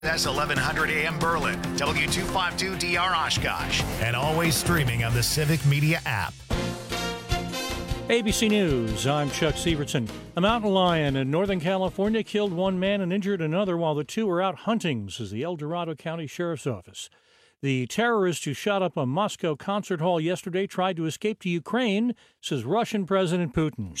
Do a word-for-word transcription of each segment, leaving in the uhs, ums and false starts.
That's eleven hundred A M Berlin, W two fifty-two D R Oshkosh, and always streaming on the Civic Media app. A B C News, I'm Chuck Sievertson. A mountain lion in Northern California killed one man and injured another while the two were out hunting, says the El Dorado County Sheriff's Office. The terrorist who shot up a Moscow concert hall yesterday tried to escape to Ukraine, says Russian President Putin.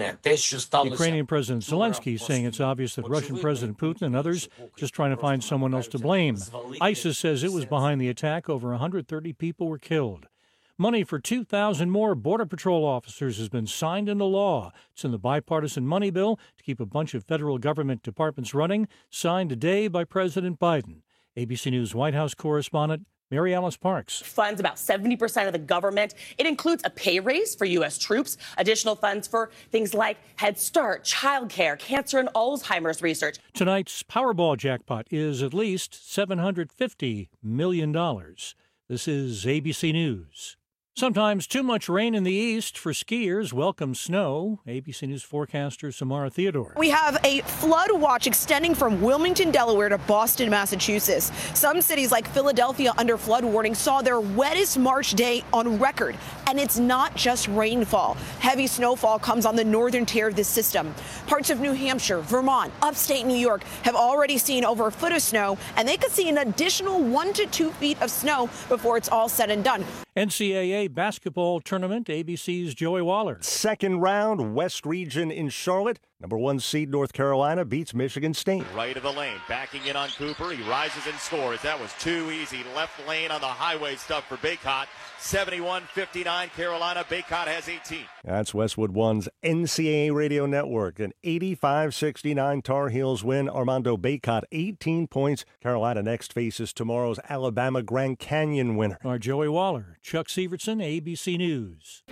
Ukrainian President Zelensky saying it's obvious that Russian President Putin and others just trying to find someone else to blame. ISIS says it was behind the attack. Over one hundred thirty people were killed. Money for two thousand more Border Patrol officers has been signed into law. It's in the bipartisan money bill to keep a bunch of federal government departments running, signed today by President Biden. A B C News White House correspondent Mary Alice Parks. Funds about seventy percent of the government. It includes a pay raise for U S troops, additional funds for things like Head Start, childcare, cancer and Alzheimer's research. Tonight's Powerball jackpot is at least seven hundred fifty million dollars. This is A B C News. Sometimes too much rain in the east for skiers. Welcome snow. A B C News forecaster Samara Theodore. We have a flood watch extending from Wilmington, Delaware to Boston, Massachusetts. Some cities like Philadelphia under flood warning saw their wettest March day on record. And it's not just rainfall. Heavy snowfall comes on the northern tier of the system. Parts of New Hampshire, Vermont, upstate New York have already seen over a foot of snow, and they could see an additional one to two feet of snow before it's all said and done. N C double A basketball tournament, A B C's Joey Waller. Second round, West Region in Charlotte. Number one seed North Carolina beats Michigan State. Right of the lane, backing in on Cooper. He rises and scores. That was too easy. Left lane on the highway stuff for Baycott. seventy-one fifty-nine Carolina. Baycott has eighteen. That's Westwood One's N C double A Radio Network. An eighty-five sixty-nine Tar Heels win. Armando Baycott, eighteen points. Carolina next faces tomorrow's Alabama Grand Canyon winner. Our Joey Waller, Chuck Sievertson, A B C News.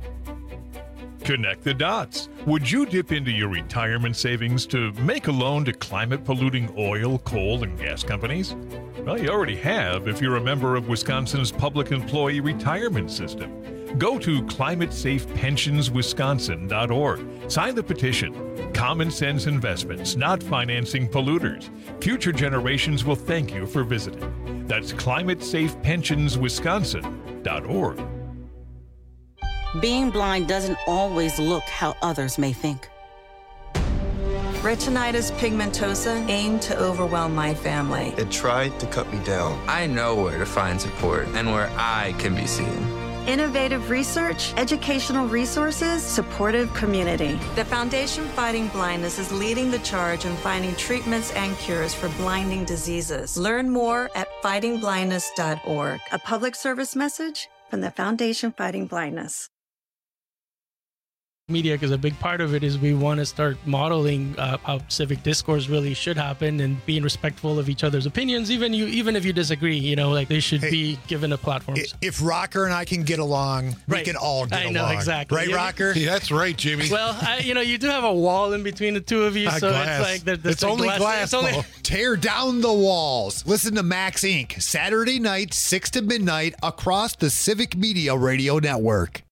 Connect the dots. Would you dip into your retirement savings to make a loan to climate-polluting oil, coal, and gas companies? Well, you already have if you're a member of Wisconsin's public employee retirement system. Go to climate safe pensions wisconsin dot org. Sign the petition. Common sense investments, not financing polluters. Future generations will thank you for visiting. That's climate safe pensions wisconsin dot org. Being blind doesn't always look how others may think. Retinitis pigmentosa aimed to overwhelm my family. It tried to cut me down. I know where to find support and where I can be seen. Innovative research, educational resources, supportive community. The Foundation Fighting Blindness is leading the charge in finding treatments and cures for blinding diseases. Learn more at fighting blindness dot org. A public service message from the Foundation Fighting Blindness. Media, because a big part of it is we want to start modeling uh, how civic discourse really should happen and being respectful of each other's opinions, even you, even if you disagree. You know, like they should hey, be given a platform. If Rocker and I can get along, right. we can all get I along. know, exactly. Right, yeah. Rocker? Yeah, that's right, Jimmy. Well, I, you know, you do have a wall in between the two of you, uh, so glass. it's like... There, it's only glass. glass it's only... Tear down the walls. Listen to Max Incorporated. Saturday night, six to midnight, across the Civic Media Radio Network.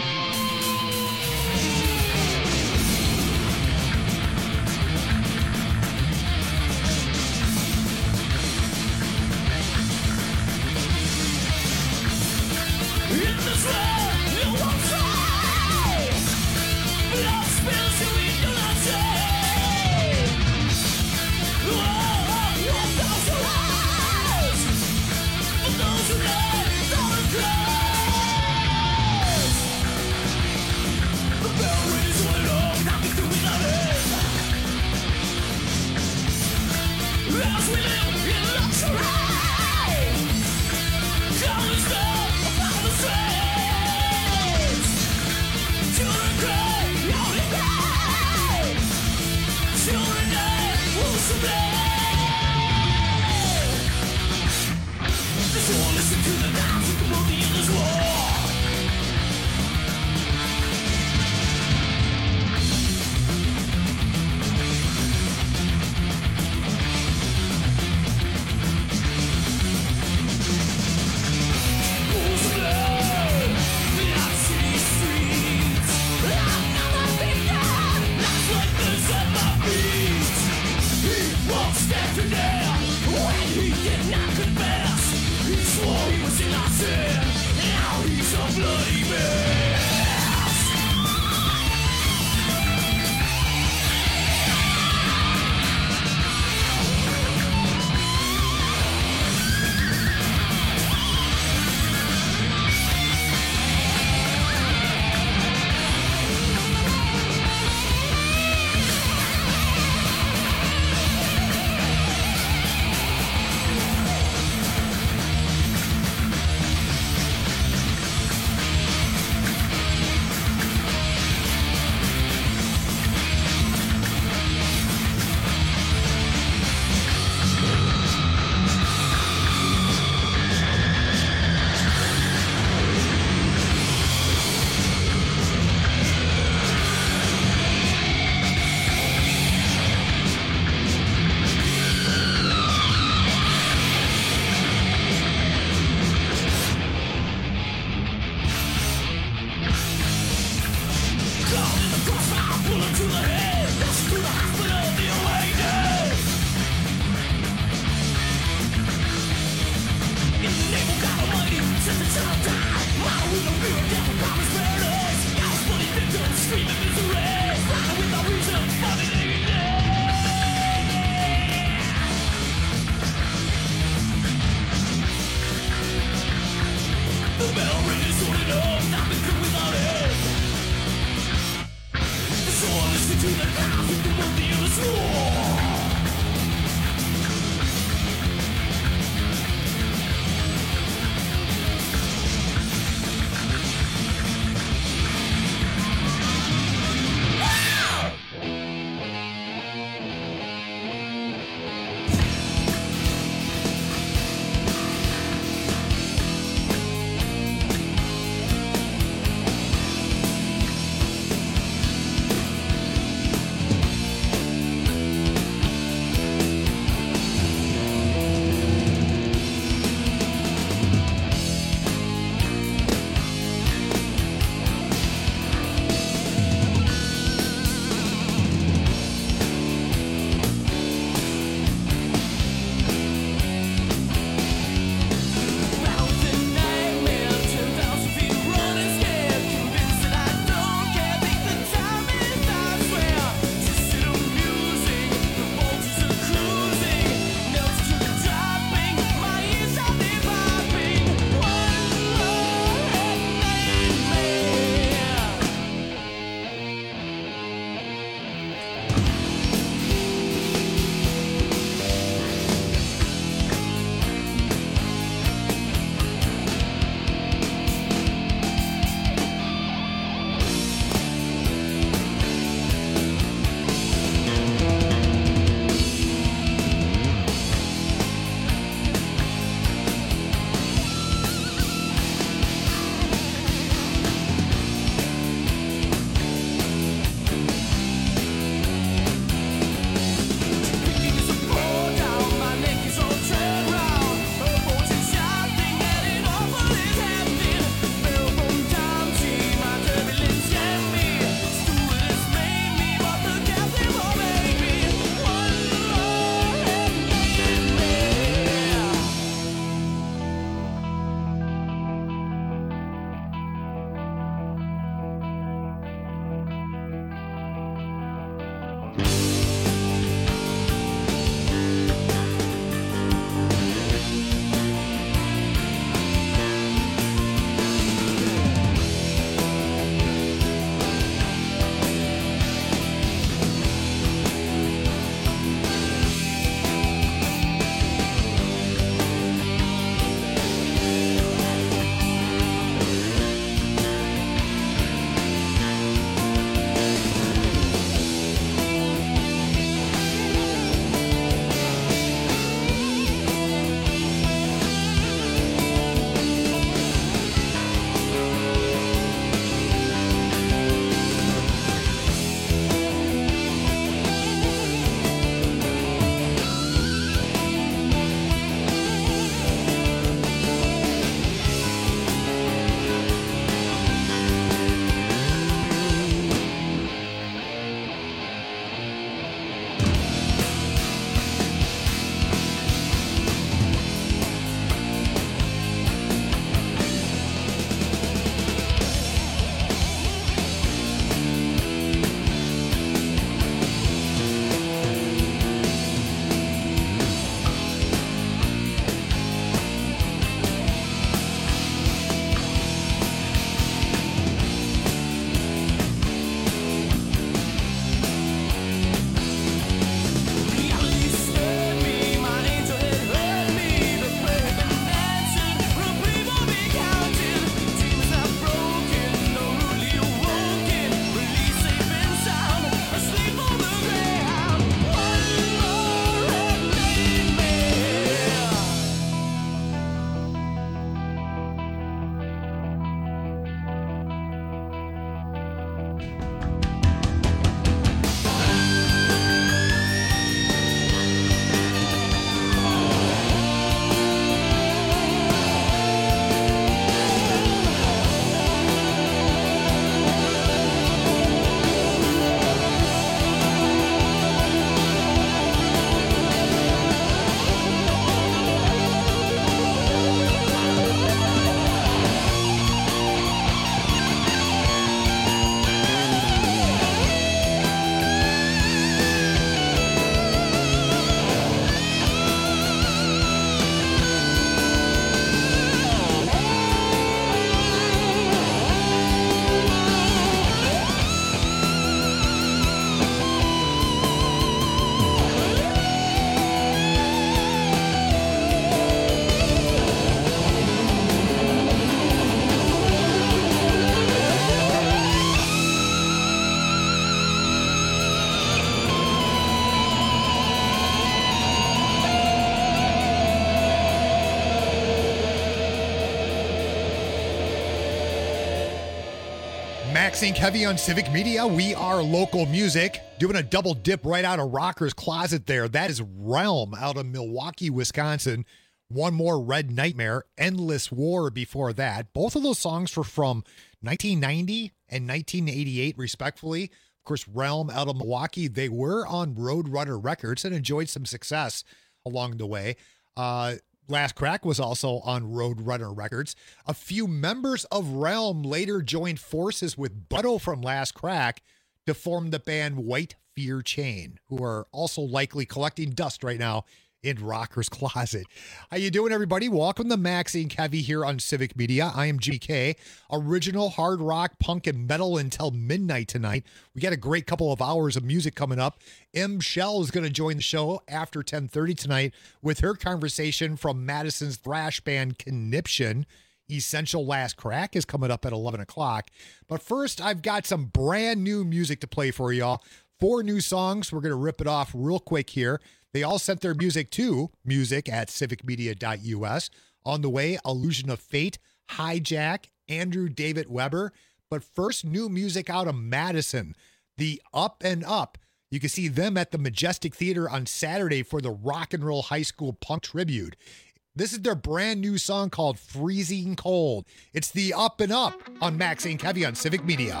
Maxine Heavy on Civic Media. We are local music. Doing a double dip right out of Rocker's Closet there. That is Realm out of Milwaukee, Wisconsin. One More Red Nightmare, Endless War before that. Both of those songs were from nineteen ninety and nineteen eighty-eight, respectfully. Of course, Realm out of Milwaukee. They were on Roadrunner Records and enjoyed some success along the way. Uh, Last Crack was also on Roadrunner Records. A few members of Realm later joined forces with Butto from Last Crack to form the band White Fear Chain, who are also likely collecting dust right now in Rocker's Closet. How you doing, everybody? Welcome to Maxine Heavy here on Civic Media. I am G K. Original hard rock, punk, and metal until midnight tonight. We got a great couple of hours of music coming up. M. Shell is going to join the show after ten thirty tonight with her conversation from Madison's thrash band Conniption. Essential Last Crack is coming up at eleven o'clock. But first, I've got some brand new music to play for y'all. Four new songs. We're going to rip it off real quick here. They all sent their music to music at civic media dot U S. On the way, Illusion of Fate, Hijack, Andrew David Weber. But first, new music out of Madison, the Up and Up. You can see them at the Majestic Theater on Saturday for the Rock and Roll High School Punk Tribute. This is their brand new song called Freezing Cold. It's the Up and Up on Maxine Heavy on Civic Media.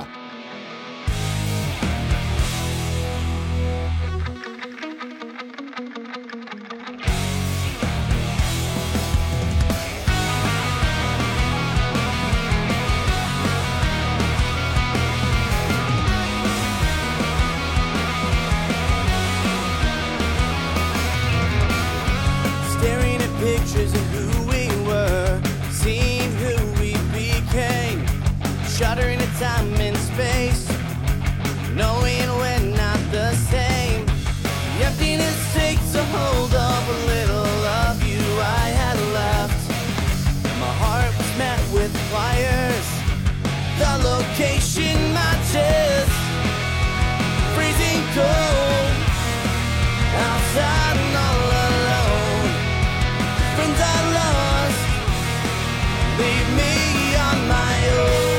Pictures of who we were, seeing who we became, shuddering at time and space, knowing we're not the same. The emptiness takes a hold of a little of you I had left. My heart was met with fires, the location matches, freezing cold, outside and all alone. Friends I lost, leave me on my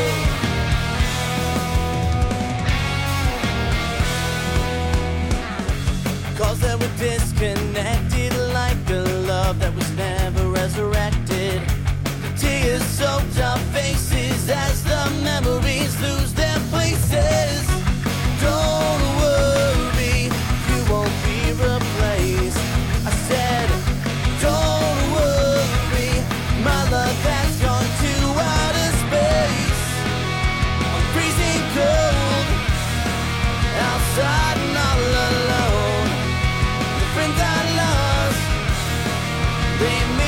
own. Calls that were disconnected, like a love that was never resurrected. The tears soaked our faces as the memories lose their places. Don't worry, you won't be replaced. I said, don't my love has gone to outer space. I'm freezing cold, outside and all alone. The friends I lost, they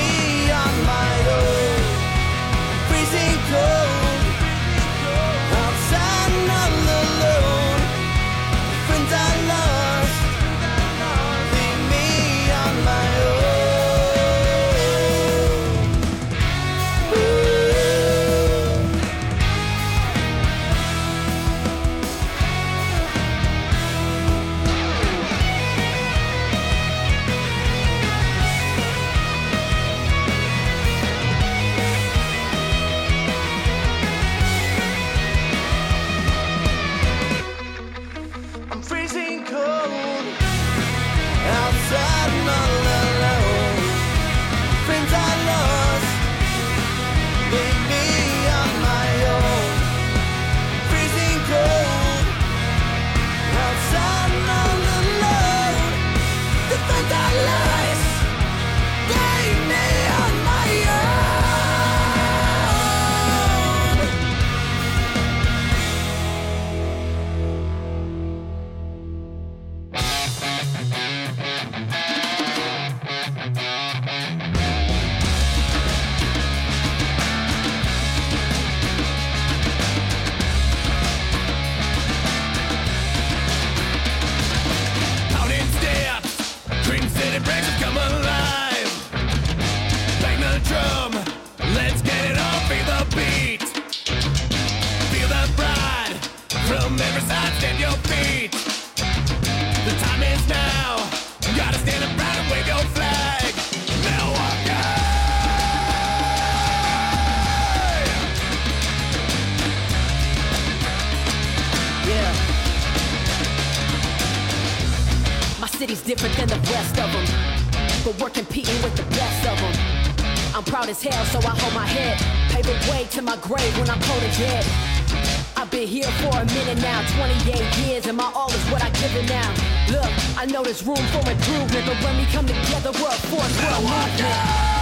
city's different than the rest of them, but we're competing with the best of them. I'm proud as hell, so I hold my head. Pave the way to my grave when I'm cold and dead. I've been here for a minute now, twenty-eight years, and my all is what I give it now. Look, I know there's room for improvement, but when we come together, we're a force, we're a movement.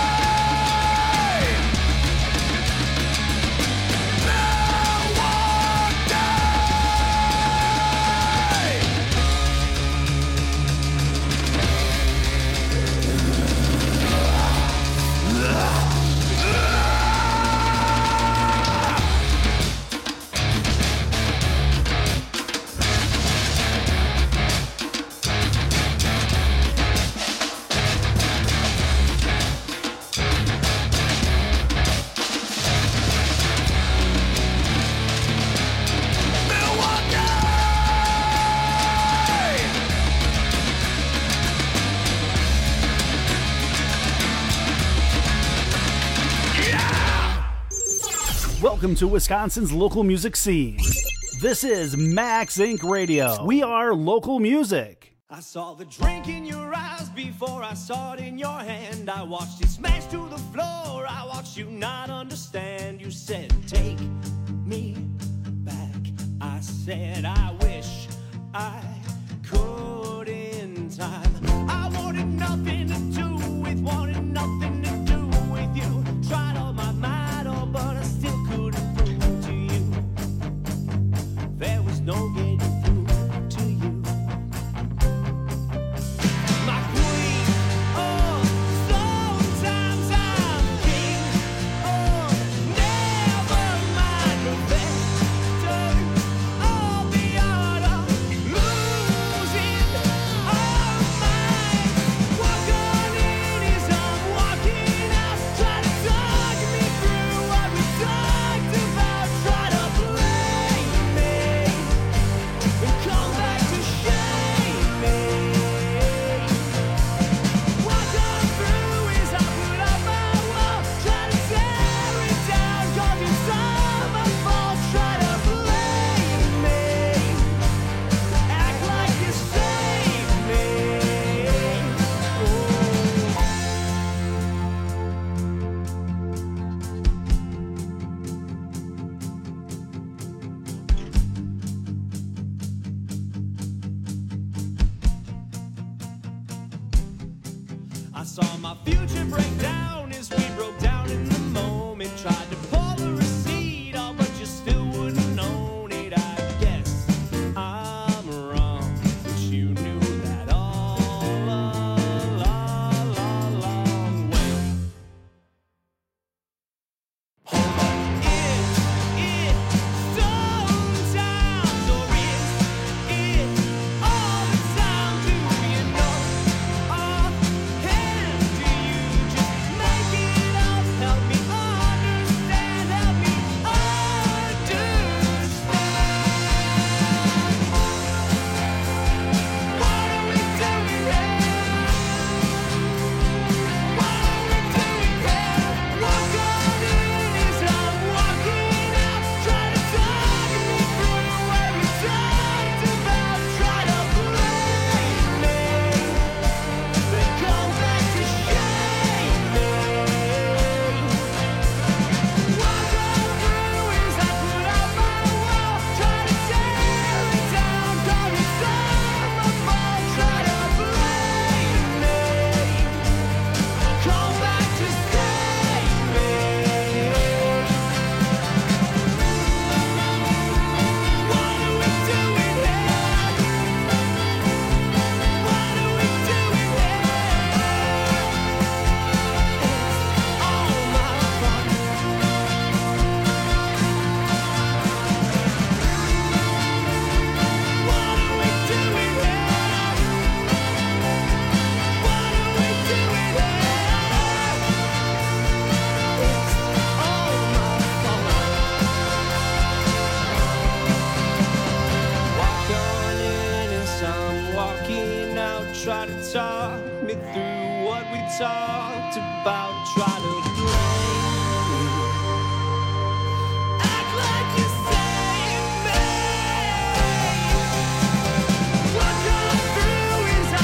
Welcome to Wisconsin's local music scene. This is Max Incorporated. Radio. We are local music. I saw the drink in your eyes before I saw it in your hand. I watched you smash to the floor. I watched you not understand. You said, take me back. I said, I wish I could in time. I wanted nothing to do with, wanted nothing to do with you. Tried all my might, oh, but I still couldn't prove to you. There was no getting through to you. My queen, oh, sometimes I'm king. Oh, never mind the better of the art of losing our minds. Walk on in as I'm walking out. Try to talk me through what we talked about. Try to blame me and come back to shame me. Walk on through as I put up my wall. Try to tear it down, 'cause it's all my fault. Try to blame me, act like you saved me. I saw my future break down as we broke down in the moment. Tried to pull the receipt off, but you still wouldn't own it. I guess I'm wrong, but you knew that all along. Well, is it sometimes, or is it all the time? Do you know offhand? Do you just make it up? Help me understand, help me understand. What are we doing here? What are we doing here? Walk on in as I'm walking out. Try to talk me through what we talked about. Try to blame me, then come back to shame me. Walk on through as I put up my wall. Try to tear it down, 'cause it's all my fault. Try to blame me, come back to save me. What are we doing here? What are we doing here? It's all my fault. What are we doing here? What are we doing here? It's all my fault. Walk on in as I'm walking out. Try to talk me through what we talked about. Try to blame me, act like you saved me. Walk on through as I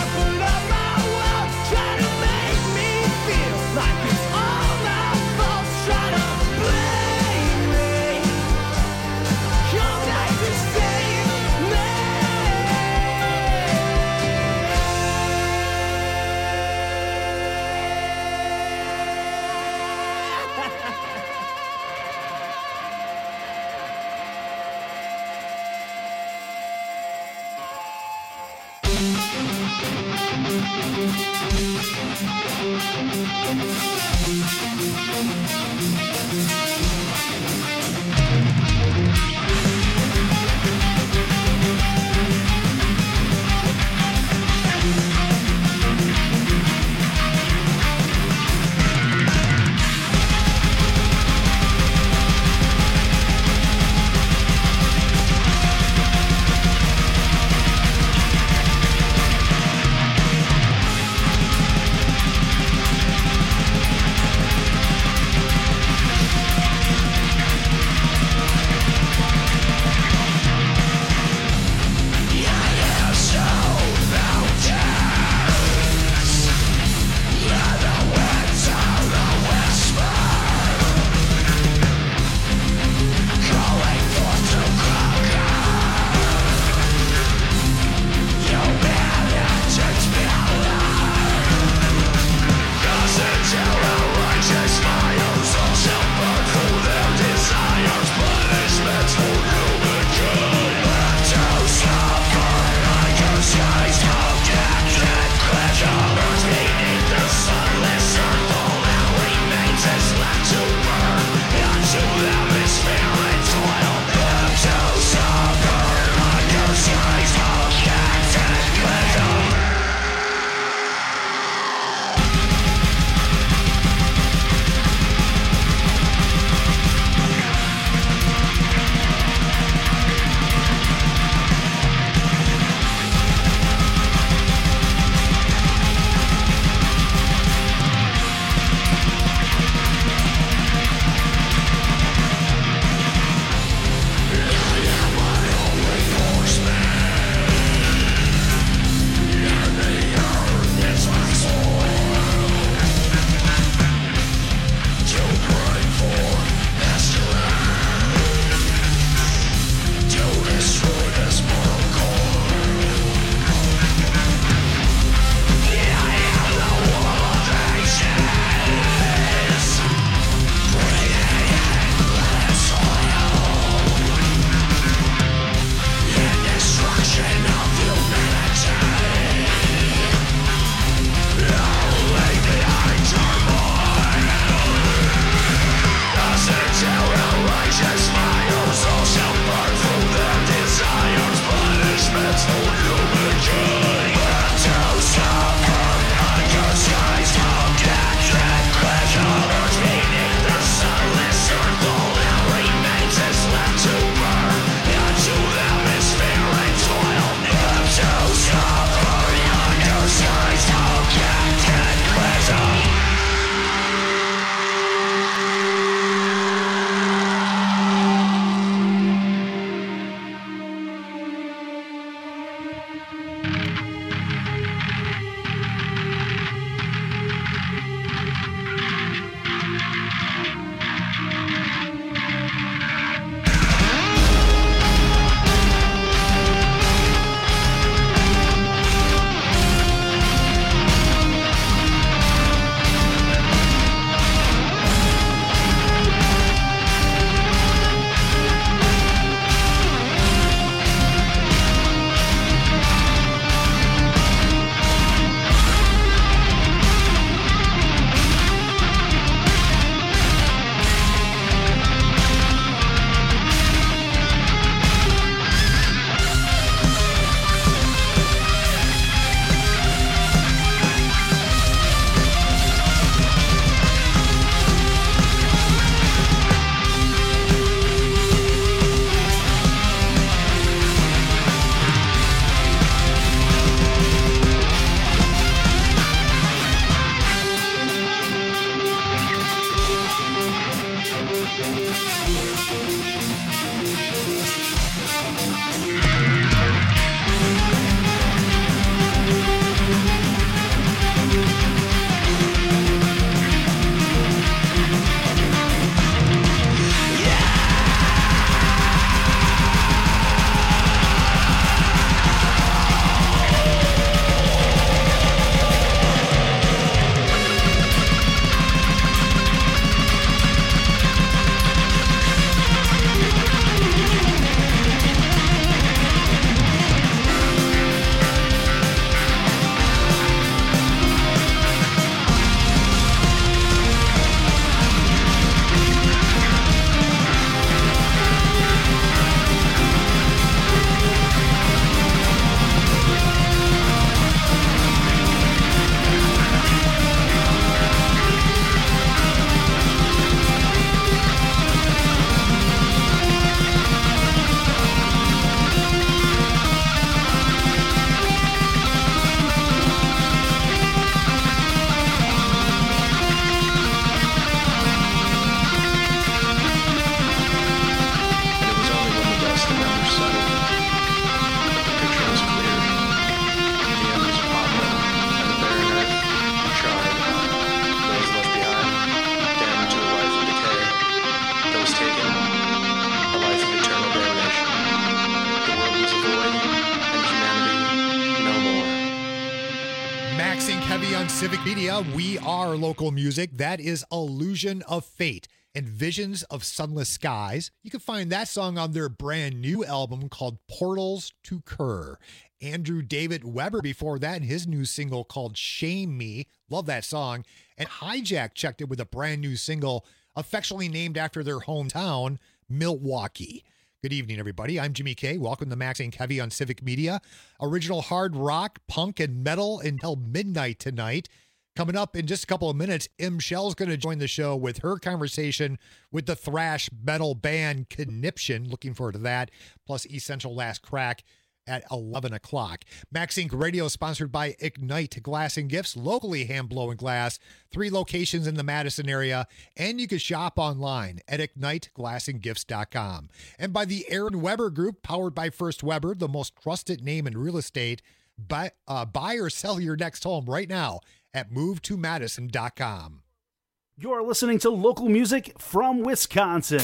Heavy on Civic Media, we are local music. That is Illusion of Fate and Visions of Sunless Skies. You can find that song on their brand new album called Portals to Kerr. Andrew David Weber before that, and his new single called Shame Me. Love that song. And Hijack checked it with a brand new single affectionately named after their hometown, Milwaukee. Good evening, everybody. I'm Jimmy K. Welcome to Max Inc Heavy on Civic Media. Original hard rock, punk, and metal until midnight tonight. Coming up in just a couple of minutes, M. Shell's going to join the show with her conversation with the thrash metal band Conniption. Looking forward to that. Plus Essential Last Crack at eleven o'clock. Max Inc Radio sponsored by Ignite Glass and Gifts, locally hand blowing glass, three locations in the Madison area, and you can shop online at ignite glass and gifts dot com. And by the Aaron Weber Group, powered by First Weber, the most trusted name in real estate. Buy, uh, buy or sell your next home right now at move to madison dot com. You're listening to local music from Wisconsin.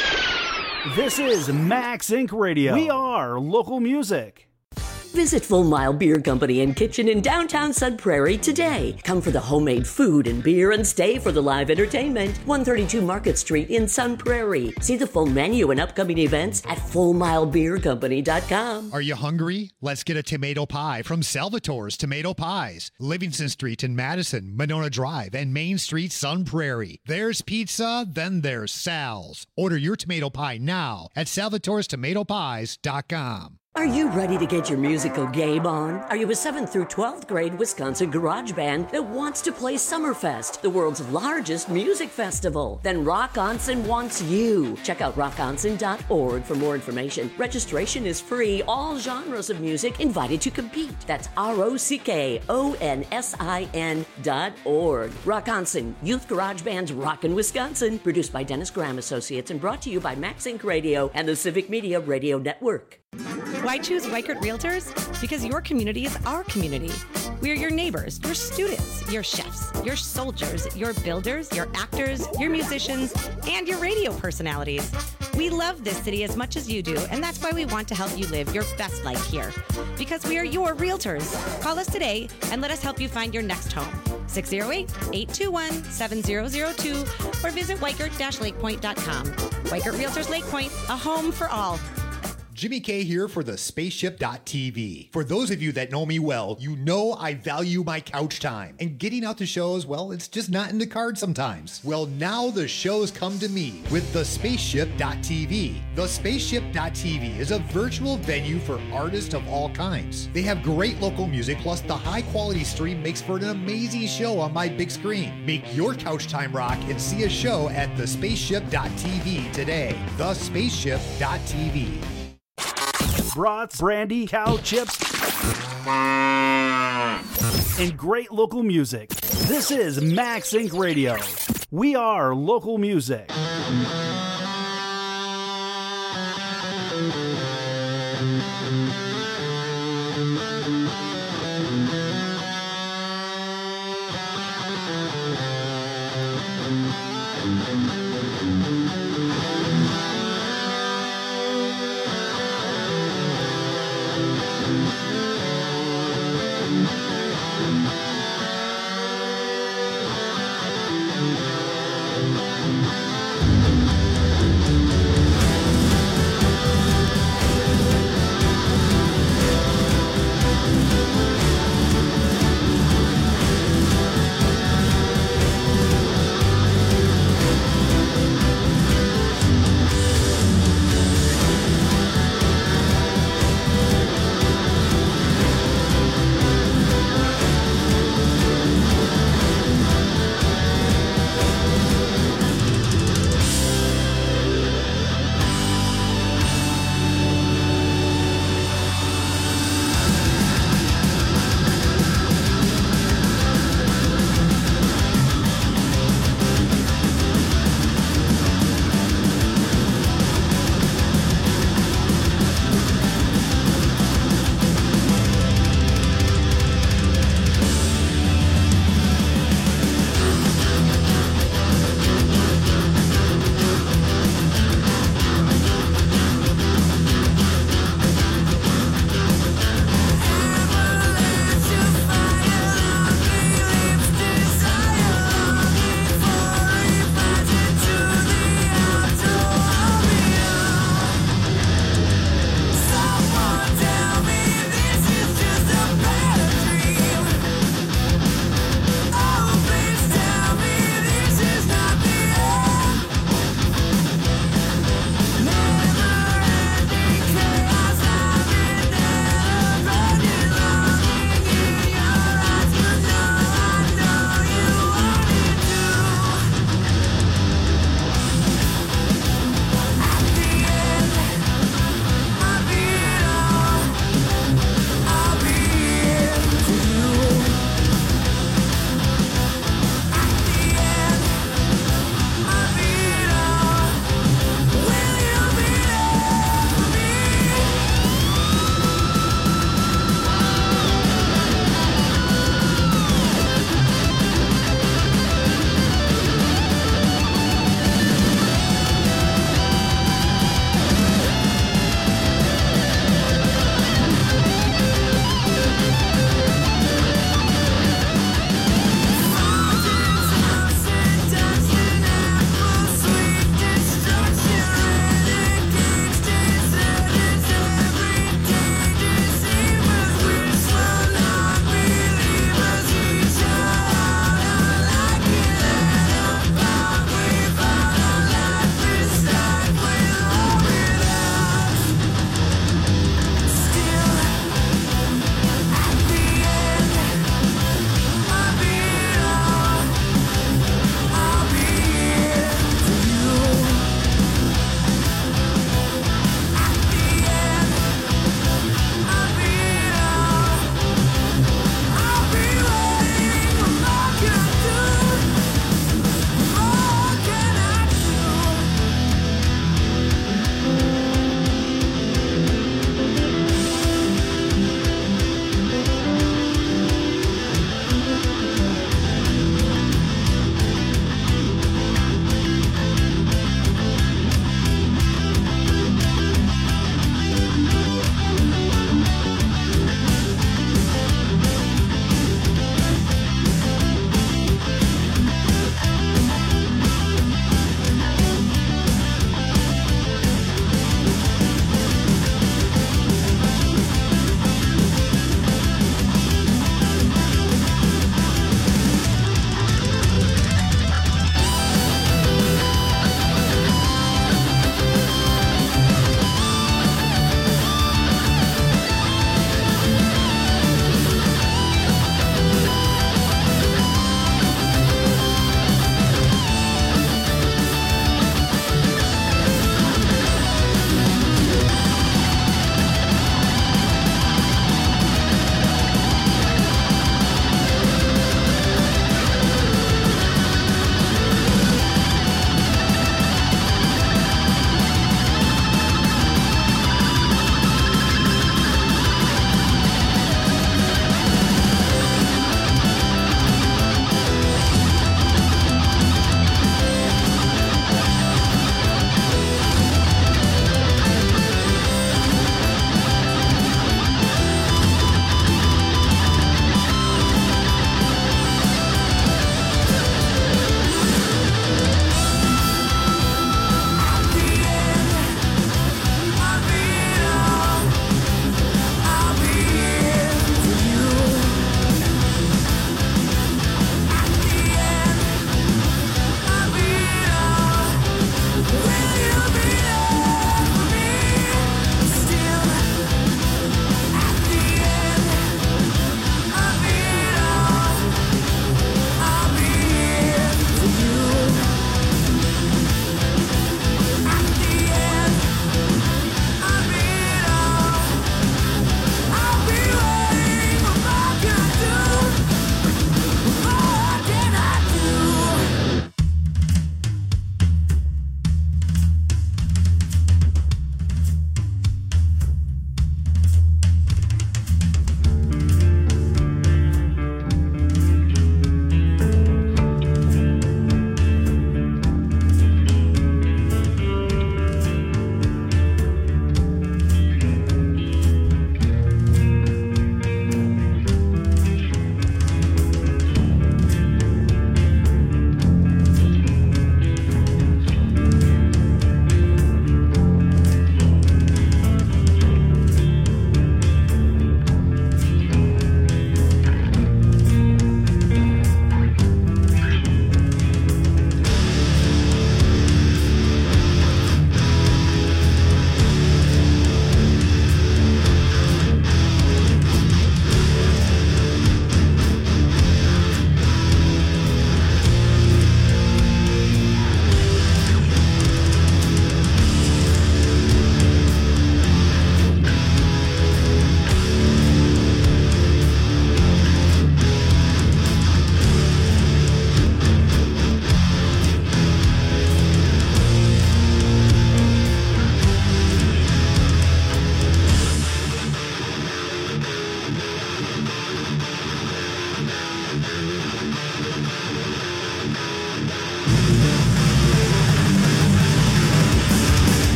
This is Max Inc Radio. We are local music. Visit Full Mile Beer Company and Kitchen in downtown Sun Prairie today. Come for the homemade food and beer and stay for the live entertainment. one thirty-two Market Street in Sun Prairie. See the full menu and upcoming events at full mile beer company dot com. Are you hungry? Let's get a tomato pie from Salvatore's Tomato Pies. Livingston Street in Madison, Monona Drive, and Main Street, Sun Prairie. There's pizza, then there's Sal's. Order your tomato pie now at salvatores tomato pies dot com. Are you ready to get your musical game on? Are you a seventh through twelfth grade Wisconsin garage band that wants to play Summerfest, the world's largest music festival? Then Rock Onsen wants you. Check out rock onsen dot org for more information. Registration is free. All genres of music invited to compete. That's R O C K O N S I N dot org. Rock Onsen, youth garage bands rockin' Wisconsin. Produced by Dennis Graham Associates and brought to you by Max Inc Radio and the Civic Media Radio Network. Why choose Weichert Realtors? Because your community is our community. We are your neighbors, your students, your chefs, your soldiers, your builders, your actors, your musicians, and your radio personalities. We love this city as much as you do, and that's why we want to help you live your best life here. Because we are your realtors. Call us today and let us help you find your next home. six oh eight, eight two one, seven oh oh two or visit weichert dash lake point dot com. Weichert Realtors Lake Point, a home for all. Jimmy K here for the spaceship dot t v. For those of you that know me well, you know I value my couch time. And getting out to shows, well, it's just not in the cards sometimes. Well, now the shows come to me with the spaceship dot t v. The spaceship dot t v is a virtual venue for artists of all kinds. They have great local music, plus the high quality stream makes for an amazing show on my big screen. Make your couch time rock and see a show at the spaceship dot t v today. the spaceship dot t v. Brats, brandy, cow chips, and great local music. This is Max Inc Radio. We are local music.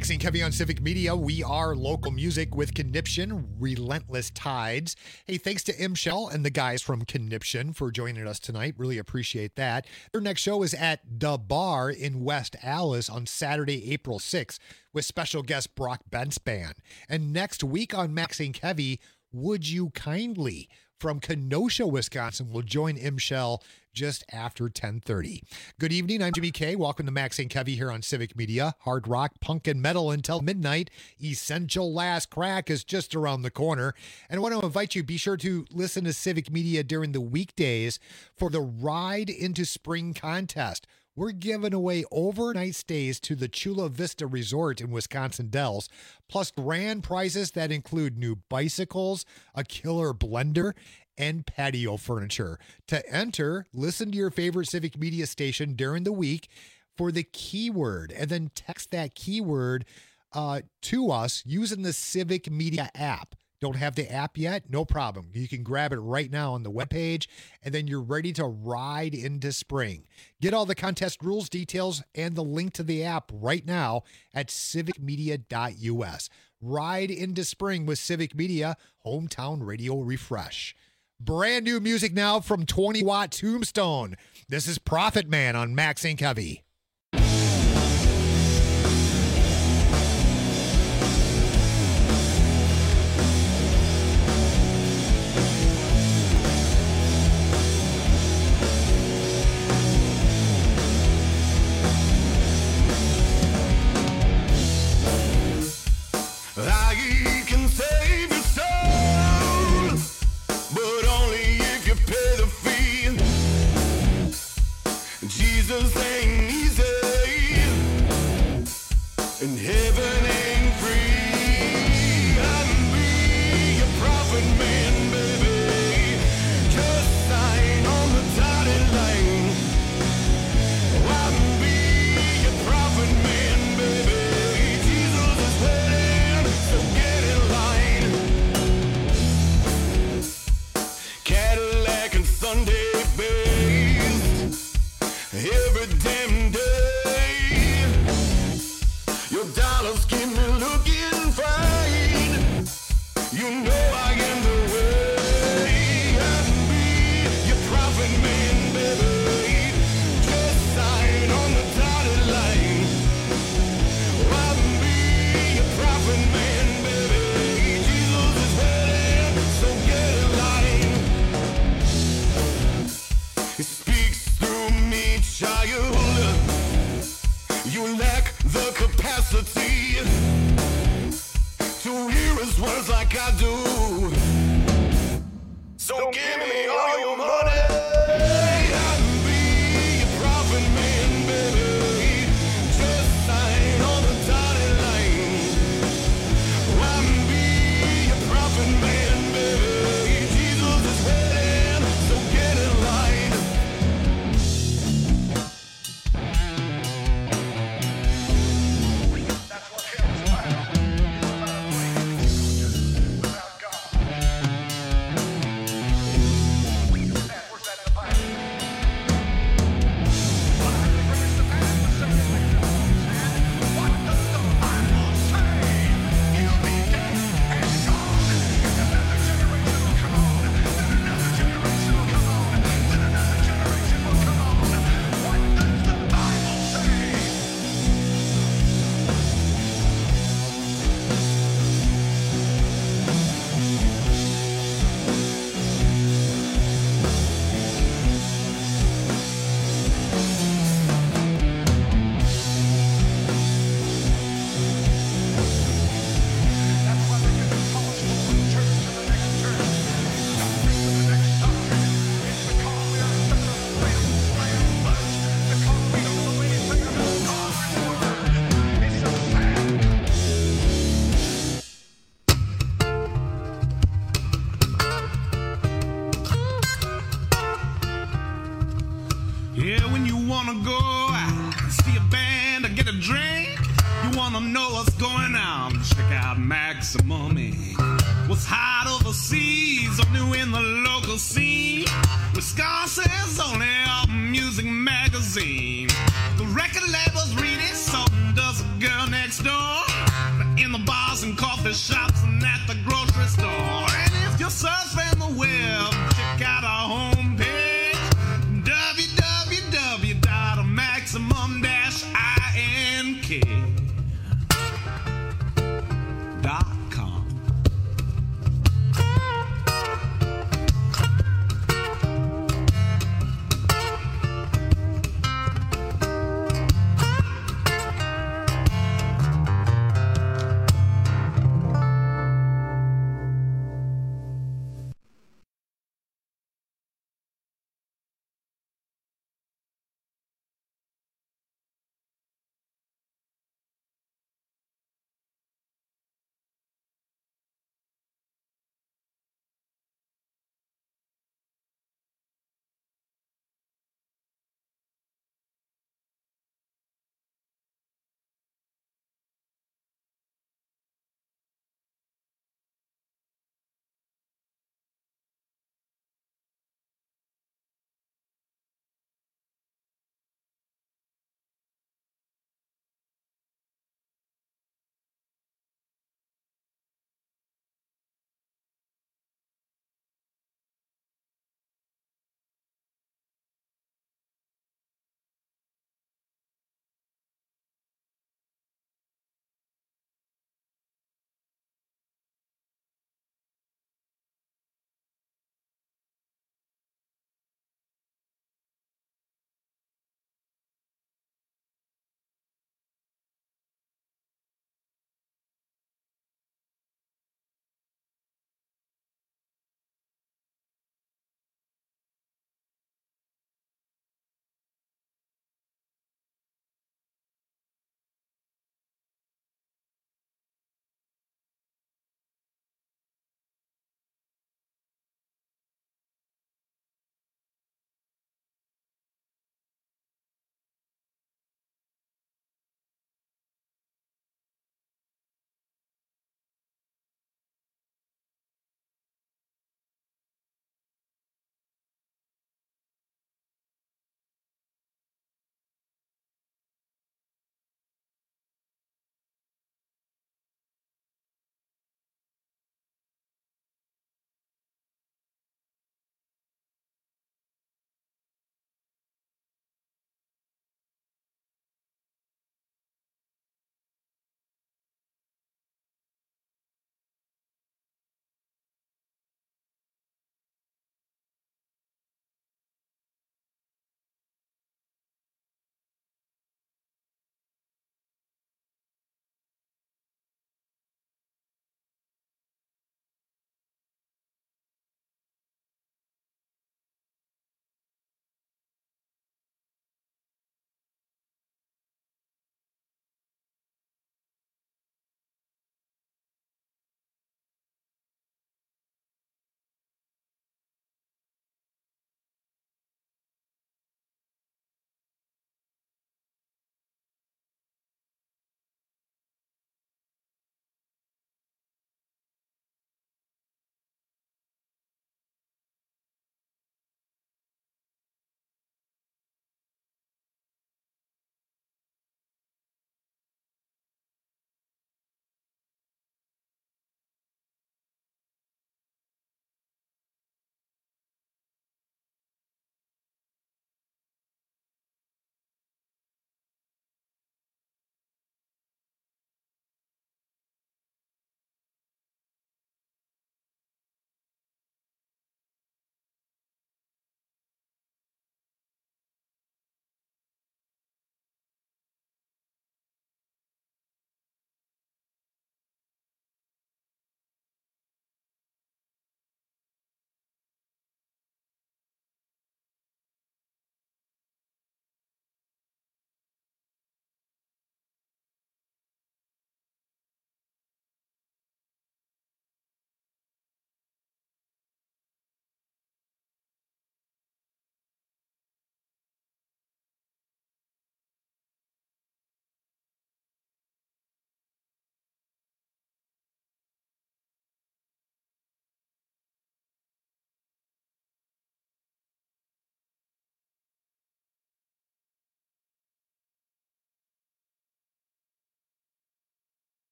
Maxine Kevy on Civic Media. We are local music with Conniption, Relentless Tides. Hey, thanks to M. Shell and the guys from Conniption for joining us tonight. Really appreciate that. Their next show is at The Bar in West Allis on Saturday, April sixth, with special guest Brock Benspan. And next week on Maxine Kevy, Would You Kindly from Kenosha, Wisconsin, will join M. Shell just after ten thirty. Good evening. I'm Jimmy K. Welcome to Maxine Kevy here on Civic Media. Hard rock, punk, and metal until midnight. Essential Last Crack is just around the corner. And I want to invite you, be sure to listen to Civic Media during the weekdays for the Ride into Spring contest. We're giving away overnight stays to the Chula Vista Resort in Wisconsin Dells, plus grand prizes that include new bicycles, a killer blender, and patio furniture. To enter, listen to your favorite Civic Media station during the week for the keyword, and then text that keyword uh, to us using the Civic Media app. Don't have the app yet? No problem. You can grab it right now on the webpage, and then you're ready to ride into spring. Get all the contest rules, details, and the link to the app right now at civic media dot u s. Ride into spring with Civic Media, hometown radio refresh. Brand new music now from twenty watt Tombstone. This is Prophet Man on Maxine Kevy. I can save your soul, but only if you pay the fee. Jesus ain't easy, and heaven ain't free. I can be a prophet man, baby. Just sign on the dotted line. I can be a prophet man, baby. Jesus is waiting, so get in line. Cadillac and Sunday based every damn day. Your dollars keep me looking fine. You know I am the way. I can be your prophet man, baby. Just sign on the dotted line. I can be your prophet man, baby. Jesus is waiting, so get in line. He speaks through me, child. You lack the capacity to hear his words like I do. So give me all your money. I can be your prophet man, baby. Just sign on the dotted line. I can be your prophet man, baby. Jesus is waiting, so get in line. Yeah, when you wanna go out, see a band or get a drink, you wanna know what's going on, check out Maximum Incorporated. What's hot overseas, only in the local scene. Wisconsin's only up music magazine. The record labels read it, so does a girl next door. coffee shops and at the grocery store. And if you're surfing the web, check out our homepage, w w w dot maximum dash ink dot com.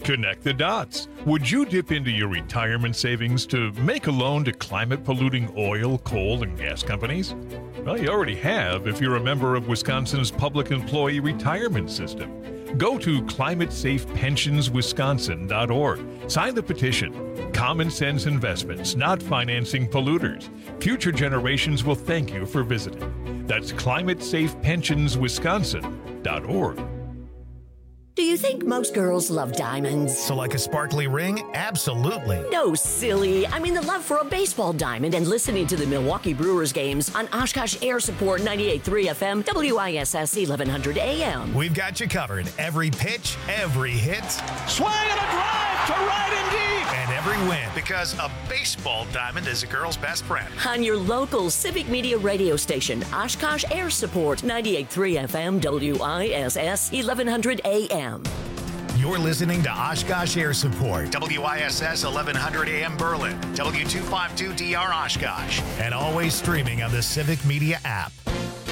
Connect the dots. Would you dip into your retirement savings to make a loan to climate-polluting oil, coal, and gas companies? Well, you already have if you're a member of Wisconsin's public employee retirement system. Go to climate safe pensions wisconsin dot org. Sign the petition. Common sense investments, not financing polluters. Future generations will thank you for visiting. That's climate safe pensions wisconsin dot org. Do you think most girls love diamonds? So like a sparkly ring? Absolutely. No, silly. I mean the love for a baseball diamond and listening to the Milwaukee Brewers games on Oshkosh Air Support ninety-eight point three F M, W I S S eleven hundred A M. We've got you covered. Every pitch, every hit. Swing and a drive to right and deep. And every win. Because a baseball diamond is a girl's best friend. On your local Civic Media radio station, Oshkosh Air Support ninety-eight point three F M, W I S S eleven hundred A M. You're listening to Oshkosh Air Support, W I S S eleven hundred A M Berlin, W two fifty-two D R Oshkosh, and always streaming on the Civic Media app.